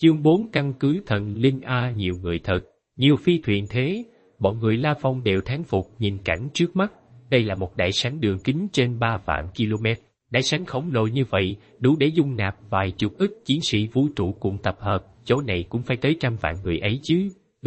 Chương 4 căn cứ thần linh A. Nhiều người thật, nhiều phi thuyền thế, bọn người La Phong đều thán phục nhìn cảnh trước mắt. Đây là một đại sảnh đường kính trên 3 vạn km. Đại sảnh khổng lồ như vậy, đủ để dung nạp vài chục ức chiến sĩ vũ trụ cùng tập hợp, chỗ này cũng phải tới trăm vạn người ấy chứ.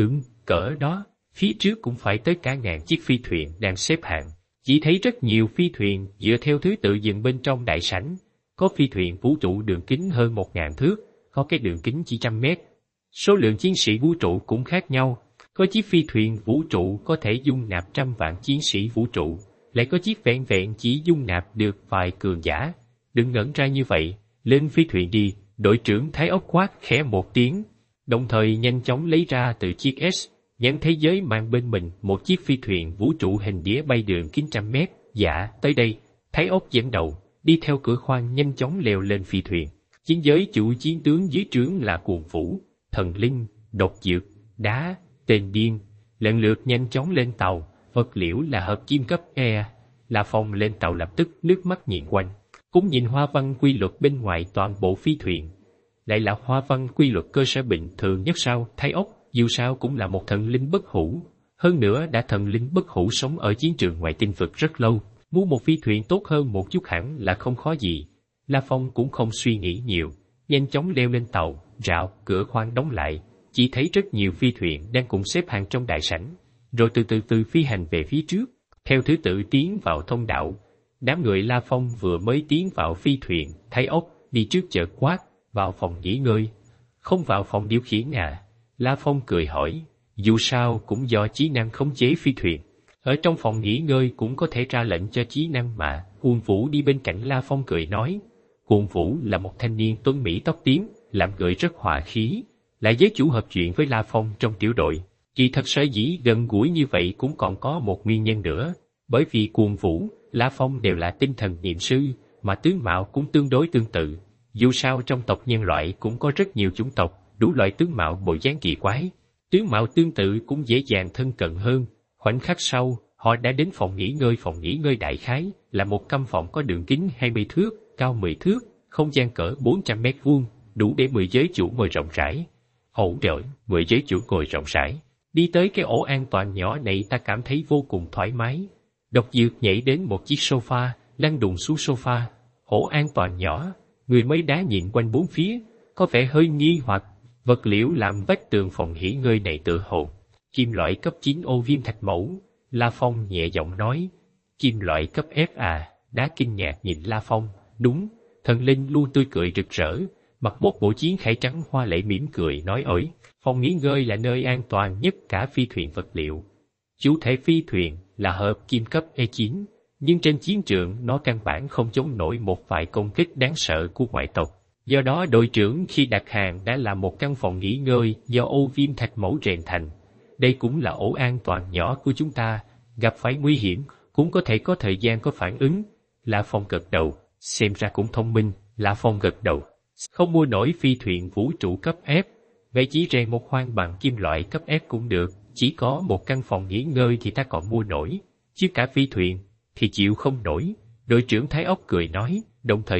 Cỡ đó, phía trước cũng phải tới cả ngàn chiếc phi thuyền đang xếp hàng. Chỉ thấy rất nhiều phi thuyền dựa theo thứ tự dừng bên trong đại sảnh. Có phi thuyền vũ trụ đường kính hơn 1000 thước, có cái đường kính chỉ 100 mét. Số lượng chiến sĩ vũ trụ cũng khác nhau. Có chiếc phi thuyền vũ trụ có thể dung nạp 100 vạn chiến sĩ vũ trụ, lại có chiếc vẹn vẹn chỉ dung nạp được vài cường giả. Đừng ngẩn ra như vậy, lên phi thuyền đi, đội trưởng Thái Ốc quát khẽ một tiếng, đồng thời nhanh chóng lấy ra từ chiếc S, nhãn thế giới mang bên mình một chiếc phi thuyền vũ trụ hình đĩa bay đường kính 100 mét. Dạ, tới đây, Thái Ốc dẫn đầu, đi theo cửa khoang nhanh chóng leo lên phi thuyền. Chiến giới chủ chiến tướng dưới trướng là Cuồng Vũ, Thần Linh, Độc Dược, Đá, Tên Điên, lần lượt nhanh chóng lên tàu. Vật liễu là hợp kim cấp E. La Phong lên tàu lập tức nước mắt nhìn quanh, cũng nhìn hoa văn quy luật bên ngoài toàn bộ phi thuyền. Lại là hoa văn quy luật cơ sở bình thường nhất sao? Thái Ốc dù sao cũng là một thần linh bất hủ, hơn nữa đã thần linh bất hủ sống ở chiến trường ngoài tinh vực rất lâu, mua một phi thuyền tốt hơn một chút hẳn là không khó gì. La Phong cũng không suy nghĩ nhiều, nhanh chóng leo lên tàu. Rào, cửa khoang đóng lại, chỉ thấy rất nhiều phi thuyền đang cùng xếp hàng trong đại sảnh, rồi từ từ phi hành về phía trước, theo thứ tự tiến vào thông đạo. Đám người La Phong vừa mới tiến vào phi thuyền, Thái Ốc đi trước chợt quát, vào phòng nghỉ ngơi. Không vào phòng điều khiển à? La Phong cười hỏi, dù sao cũng do trí năng khống chế phi thuyền. Ở trong phòng nghỉ ngơi cũng có thể ra lệnh cho trí năng mà. Cuồng Vũ đi bên cạnh La Phong cười nói. Cuồng Vũ là một thanh niên tuấn mỹ tóc tím, làm người rất hòa khí, lại giới chủ hợp chuyện với La Phong trong tiểu đội. Kỳ thật sở dĩ gần gũi như vậy cũng còn có một nguyên nhân nữa, bởi vì Cuồng Vũ, La Phong đều là tinh thần niệm sư, mà tướng mạo cũng tương đối tương tự. Dù sao trong tộc nhân loại cũng có rất nhiều chủng tộc, đủ loại tướng mạo bộ dáng kỳ quái. Tướng mạo tương tự cũng dễ dàng thân cận hơn. Khoảnh khắc sau, họ đã đến phòng nghỉ ngơi. Phòng nghỉ ngơi đại khái là một căn phòng có đường kính 20 thước, cao 10 thước, không gian cỡ 400 mét vuông, đủ để 10 giới chủ ngồi rộng rãi. Ồ trời, 10 giới chủ ngồi rộng rãi. Đi tới cái ổ an toàn nhỏ này ta cảm thấy vô cùng thoải mái. Độc Dược nhảy đến một chiếc sofa, lăn đùng xuống sofa. Ổ an toàn nhỏ, người mới đá nhìn quanh bốn phía, có vẻ hơi nghi hoặc. Vật liễu làm vách tường phòng nghỉ ngơi này tựa hồ kim loại cấp 9 ô viêm thạch mẫu. La Phong nhẹ giọng nói, kim loại cấp F à? Đá kinh ngạc nhìn La Phong. Đúng. Thần linh luôn tươi cười rực rỡ, mặc một bộ chiến khải trắng hoa lệ mỉm cười nói ổi, phòng nghỉ ngơi là nơi an toàn nhất cả phi thuyền vật liệu. Chủ thể phi thuyền là hợp kim cấp E9, nhưng trên chiến trường nó căn bản không chống nổi một vài công kích đáng sợ của ngoại tộc. Do đó đội trưởng khi đặt hàng đã là một căn phòng nghỉ ngơi do ô viêm thạch mẫu rèn thành. Đây cũng là ổ an toàn nhỏ của chúng ta, gặp phải nguy hiểm cũng có thể có thời gian có phản ứng. La Phong gật đầu, xem ra cũng thông minh. La Phong gật đầu, không mua nổi phi thuyền vũ trụ cấp F, vậy chỉ rèn một khoang bằng kim loại cấp F cũng được. Chỉ có một căn phòng nghỉ ngơi thì ta còn mua nổi, chứ cả phi thuyền thì chịu không nổi. Đội trưởng Thái Ốc cười nói, đồng thời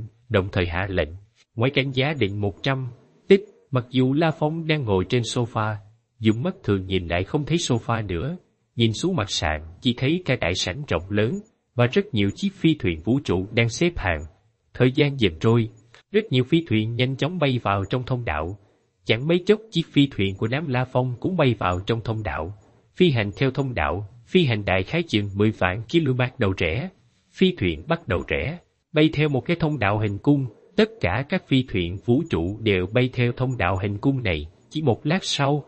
hạ lệnh. Ngoài cảnh giá định 100 tích, mặc dù La Phong đang ngồi trên sofa, dùng mắt thường nhìn lại không thấy sofa nữa, nhìn xuống mặt sàn chỉ thấy cả đại sảnh rộng lớn và rất nhiều chiếc phi thuyền vũ trụ đang xếp hàng. Thời gian dần trôi, rất nhiều phi thuyền nhanh chóng bay vào trong thông đạo. Chẳng mấy chốc chiếc phi thuyền của đám La Phong cũng bay vào trong thông đạo. Phi hành theo thông đạo, phi hành đại khái chừng 10 vạn km đầu rẽ. Phi thuyền bắt đầu rẽ, bay theo một cái thông đạo hình cung. Tất cả các phi thuyền vũ trụ đều bay theo thông đạo hình cung này. Chỉ một lát sau,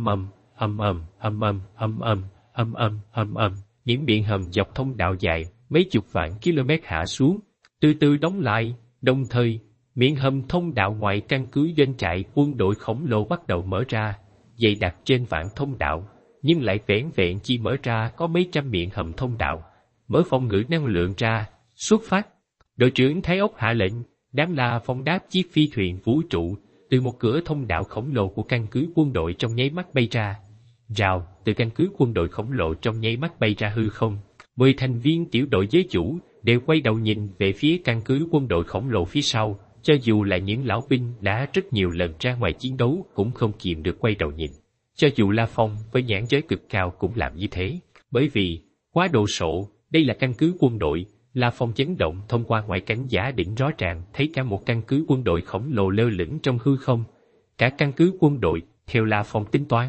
những miệng hầm dọc thông đạo dài mấy chục vạn km hạ xuống, từ từ đóng lại. Đồng thời, miệng hầm thông đạo ngoài căn cứ doanh trại quân đội khổng lồ bắt đầu mở ra, dày đặc trên vạn thông đạo, nhưng lại vẻn vẹn chỉ mở ra có mấy trăm miệng hầm thông đạo. Mở phòng ngự năng lượng ra, xuất phát. Đội trưởng Thái Ốc hạ lệnh, đám La Phong đáp chiếc phi thuyền vũ trụ từ một cửa thông đạo khổng lồ của căn cứ quân đội trong nháy mắt bay ra. Rào, từ căn cứ quân đội khổng lồ trong nháy mắt bay ra hư không. 10 thành viên tiểu đội giới chủ đều quay đầu nhìn về phía căn cứ quân đội khổng lồ phía sau. Cho dù là những lão binh đã rất nhiều lần ra ngoài chiến đấu cũng không kìm được quay đầu nhìn. Cho dù La Phong với nhãn giới cực cao cũng làm như thế. Bởi vì, quá đồ sộ, đây là căn cứ quân đội. La Phong chấn động thông qua ngoại cảnh giả đỉnh rõ ràng thấy cả một căn cứ quân đội khổng lồ lơ lửng trong hư không. Cả căn cứ quân đội, theo La Phong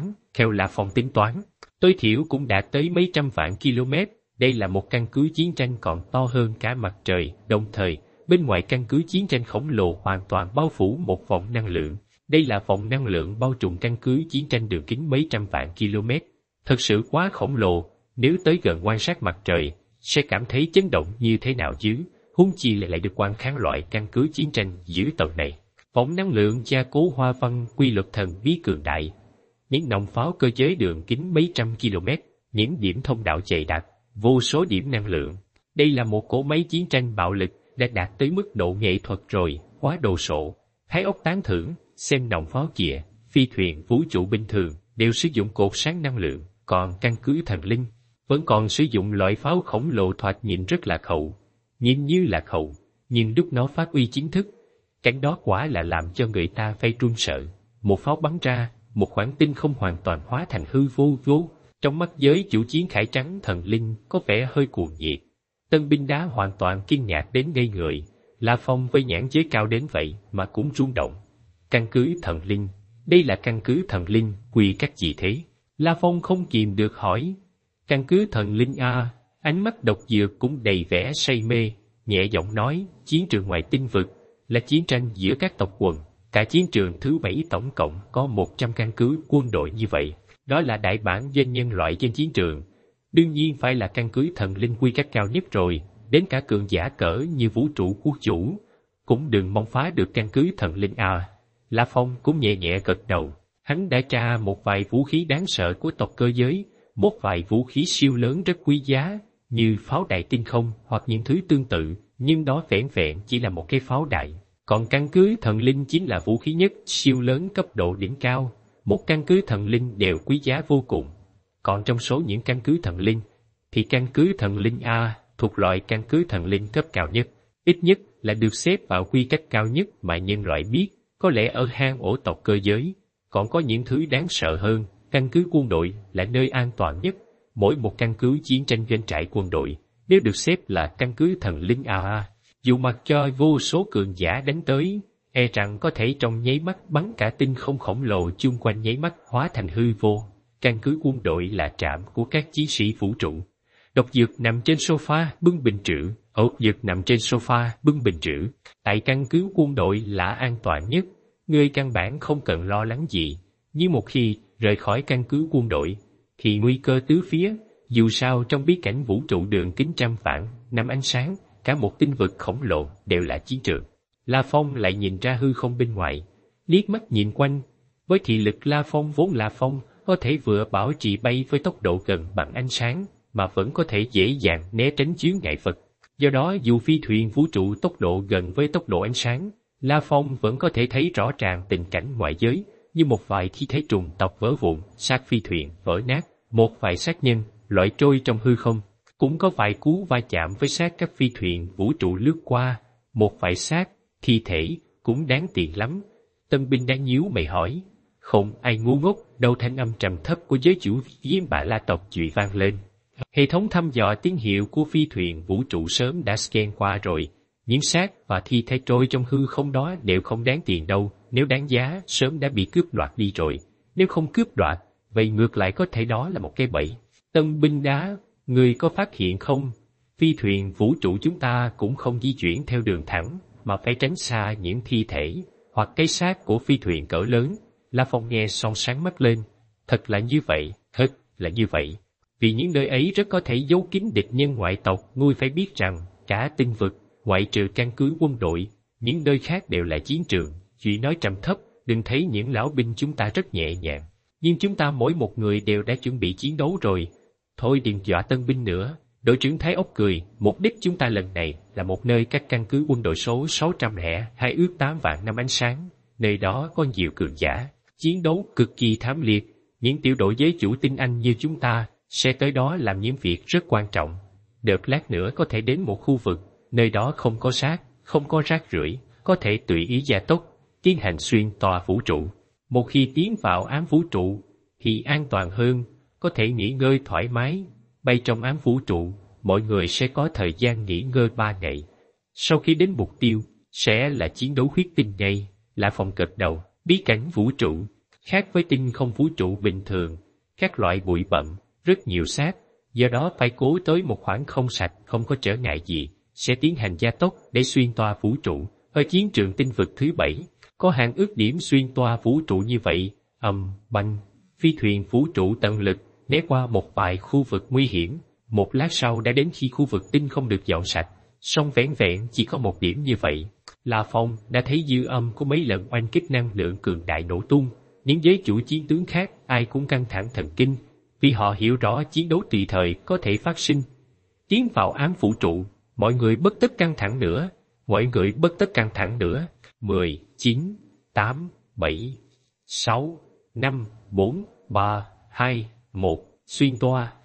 tính toán, tối thiểu cũng đã tới mấy trăm vạn km. Đây là một căn cứ chiến tranh còn to hơn cả mặt trời, đồng thời, bên ngoài căn cứ chiến tranh khổng lồ hoàn toàn bao phủ một vòng năng lượng. Đây là vòng năng lượng bao trùm căn cứ chiến tranh đường kính mấy trăm vạn km. Thật sự quá khổng lồ, nếu tới gần quan sát mặt trời, sẽ cảm thấy chấn động như thế nào chứ, huống chi lại được quan kháng loại căn cứ chiến tranh dữ tợn này. Vòng năng lượng gia cố hoa văn quy luật thần bí cường đại. Những nòng pháo cơ giới đường kính mấy trăm km, những điểm thông đạo dày đặc, vô số điểm năng lượng. Đây là một cỗ máy chiến tranh bạo lực đã đạt tới mức độ nghệ thuật rồi, quá đồ sộ. Thái óc tán thưởng, xem nòng pháo kìa, phi thuyền vũ trụ bình thường đều sử dụng cột sáng năng lượng, còn căn cứ thần linh vẫn còn sử dụng loại pháo khổng lồ thoạt nhìn rất là khẩu. Nhìn như là khẩu, nhưng lúc nó phát uy chính thức, cảnh đó quả là làm cho người ta phải run sợ. Một pháo bắn ra, một khoảng tinh không hoàn toàn hóa thành hư vô. Trong mắt giới chủ chiến khải trắng thần linh có vẻ hơi cuồng nhiệt. Tân binh đá hoàn toàn kinh ngạc đến ngây người. La Phong với nhãn giới cao đến vậy mà cũng rung động. Căn cứ thần linh, đây là căn cứ thần linh, quy cách gì thế? La Phong không kìm được hỏi. Căn cứ thần linh a, ánh mắt độc dược cũng đầy vẻ say mê, nhẹ giọng nói, chiến trường ngoài tinh vực là chiến tranh giữa các tộc quần. Cả chiến trường thứ 7 tổng cộng có 100 căn cứ quân đội như vậy. Đó là đại bản doanh nhân loại trên chiến trường. Đương nhiên phải là căn cứ thần linh quy cách cao nhất rồi, đến cả cường giả cỡ như vũ trụ quốc chủ cũng đừng mong phá được căn cứ thần linh a. La Phong cũng nhẹ nhẹ gật đầu. Hắn đã tra một vài vũ khí đáng sợ của tộc cơ giới, một vài vũ khí siêu lớn rất quý giá, như pháo đại tinh không hoặc những thứ tương tự, nhưng đó vẻn vẹn chỉ là một cái pháo đại. Còn căn cứ thần linh chính là vũ khí nhất, siêu lớn cấp độ đỉnh cao. Một căn cứ thần linh đều quý giá vô cùng. Còn trong số những căn cứ thần linh, thì căn cứ thần linh A thuộc loại căn cứ thần linh cấp cao nhất, ít nhất là được xếp vào quy cách cao nhất mà nhân loại biết, có lẽ ở hang ổ tộc cơ giới. Còn có những thứ đáng sợ hơn, căn cứ quân đội là nơi an toàn nhất. Mỗi một căn cứ chiến tranh doanh trại quân đội, nếu được xếp là căn cứ thần linh A, dù mặc cho vô số cường giả đánh tới, e rằng có thể trong nháy mắt bắn cả tinh không khổng lồ chung quanh nháy mắt hóa thành hư vô. Căn cứ quân đội là trạm của các chiến sĩ vũ trụ. Độc dược nằm trên sofa bưng bình trữ. Tại căn cứ quân đội là an toàn nhất, người căn bản không cần lo lắng gì. Nhưng một khi rời khỏi căn cứ quân đội, thì nguy cơ tứ phía. Dù sao trong bí cảnh vũ trụ đường kính trăm vạn năm ánh sáng, cả một tinh vực khổng lồ đều là chiến trường. La Phong lại nhìn ra hư không bên ngoài, liếc mắt nhìn quanh. Với thị lực La Phong vốn là Phong, có thể vừa bảo trì bay với tốc độ gần bằng ánh sáng, mà vẫn có thể dễ dàng né tránh chướng ngại vật. Do đó dù phi thuyền vũ trụ tốc độ gần với tốc độ ánh sáng, La Phong vẫn có thể thấy rõ ràng tình cảnh ngoại giới, như một vài thi thể trùng tộc vỡ vụn, xác phi thuyền vỡ nát, một vài xác nhân lội trôi trong hư không. Cũng có vài cú va chạm với xác các phi thuyền vũ trụ lướt qua, một vài xác, thi thể, cũng đáng tiền lắm. Tân binh đang nhíu mày hỏi. Không ai ngu ngốc, đâu thanh âm trầm thấp của giới chủ Diêm Bạ La tộc chụy vang lên. Hệ thống thăm dò tín hiệu của phi thuyền vũ trụ sớm đã scan qua rồi. Những xác và thi thể trôi trong hư không đó đều không đáng tiền đâu, nếu đáng giá sớm đã bị cướp đoạt đi rồi. Nếu không cướp đoạt, vậy ngược lại có thể đó là một cái bẫy. Tân binh đá, người có phát hiện không? Phi thuyền vũ trụ chúng ta cũng không di chuyển theo đường thẳng, mà phải tránh xa những thi thể hoặc cái xác của phi thuyền cỡ lớn. La Phong nghe xong sáng mắt lên. Thật là như vậy, thật là như vậy. Vì những nơi ấy rất có thể giấu kín địch nhân ngoại tộc. Ngươi phải biết rằng, cả tinh vực, ngoại trừ căn cứ quân đội, những nơi khác đều là chiến trường. Chị nói trầm thấp, đừng thấy những lão binh chúng ta rất nhẹ nhàng. Nhưng chúng ta mỗi một người đều đã chuẩn bị chiến đấu rồi. Thôi đừng dọa tân binh nữa. Đội trưởng Thái Ốc cười, mục đích chúng ta lần này là một nơi các căn cứ quân đội số 602 ước 8 vạn năm ánh sáng. Nơi đó có nhiều cường giả, chiến đấu cực kỳ thảm liệt. Những tiểu đội giới chủ tinh anh như chúng ta sẽ tới đó làm những việc rất quan trọng. Đợt lát nữa có thể đến một khu vực, nơi đó không có xác, không có rác rưởi, có thể tùy ý gia tốc, tiến hành xuyên tòa vũ trụ. Một khi tiến vào ám vũ trụ, thì an toàn hơn, có thể nghỉ ngơi thoải mái. Bay trong ám vũ trụ, mọi người sẽ có thời gian nghỉ ngơi 3 ngày. Sau khi đến mục tiêu, sẽ là chiến đấu huyết tinh ngay. Lã Phong gật đầu. Bí cảnh vũ trụ, khác với tinh không vũ trụ bình thường, các loại bụi bặm, rất nhiều xác, do đó phải cố tới một khoảng không sạch không có trở ngại gì, sẽ tiến hành gia tốc để xuyên toa vũ trụ. Ở chiến trường tinh vực thứ 7, có hạn ước điểm xuyên toa vũ trụ như vậy, banh, phi thuyền vũ trụ tận lực né qua một vài khu vực nguy hiểm, một lát sau đã đến khi khu vực tinh không được dọn sạch, song vẻn vẹn chỉ có một điểm như vậy. La Phong đã thấy dư âm của mấy lần oanh kích năng lượng cường đại nổ tung, những giới chủ chiến tướng khác ai cũng căng thẳng thần kinh, vì họ hiểu rõ chiến đấu tùy thời có thể phát sinh. Tiến vào ám vũ trụ, mọi người bất tất căng thẳng nữa, 10, 9, 8, 7, 6, 5, 4, 3, 2, 1, xuyên toa.